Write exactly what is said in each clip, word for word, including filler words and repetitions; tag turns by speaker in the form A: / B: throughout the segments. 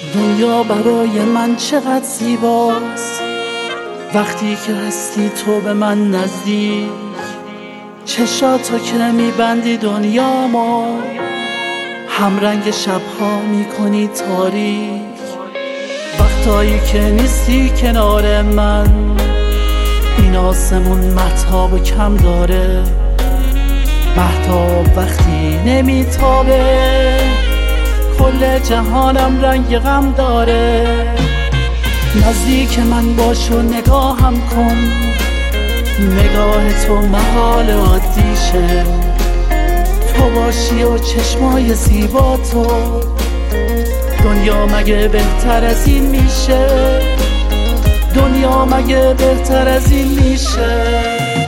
A: دنیا برای من چقدر زیباست وقتی که هستی تو به من نزدیک. چشاتو که میبندی دنیامو همرنگ شبها میکنی تاریک. وقتایی که نیستی کنار من این آسمون مهتاب و کم داره. مهتاب وقتی نمیتابه کل جهانم رنگ غم داره. نزدیک من باش و نگاهم کن، نگاه تو محال عادیشه. تو باشی و چشمای زیبا تو دنیا مگه بهتر از این میشه؟ دنیا مگه بهتر از این میشه؟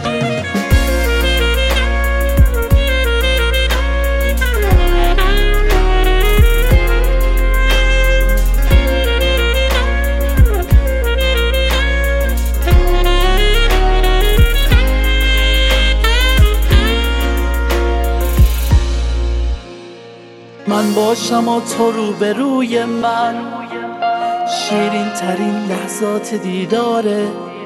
A: من باشم و تو رو به روی من، شیرین ترین لحظات دیداره.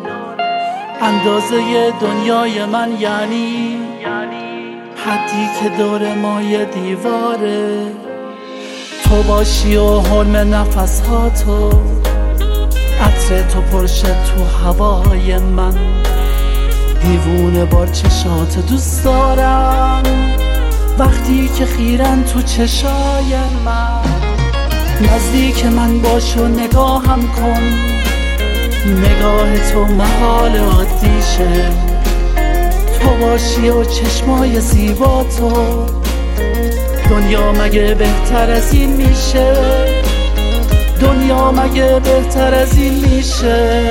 A: اندازه دنیای من یعنی حدی که دور ما یه دیواره. تو باشی و حرم نفس ها تو، عطر تو پرشه تو هوای من. دیوونه بار چشات دوست دارم وقتی که خیرن تو چشای من. نزدیک من باش و نگاهم کن، نگاه تو محال عادیشه. تو باشی و چشمای زیبا تو دنیا مگه بهتر از این میشه؟ دنیا مگه بهتر از این میشه؟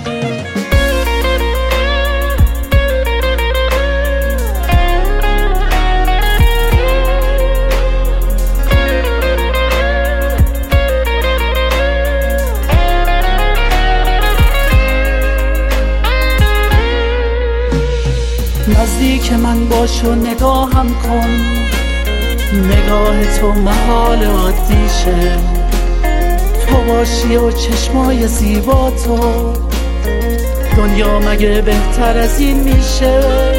A: نزدیک من باش و نگاهم کن، نگاه تو محال عادیشه. تو باشی و چشمای زیبا تو دنیا مگه بهتر از این میشه؟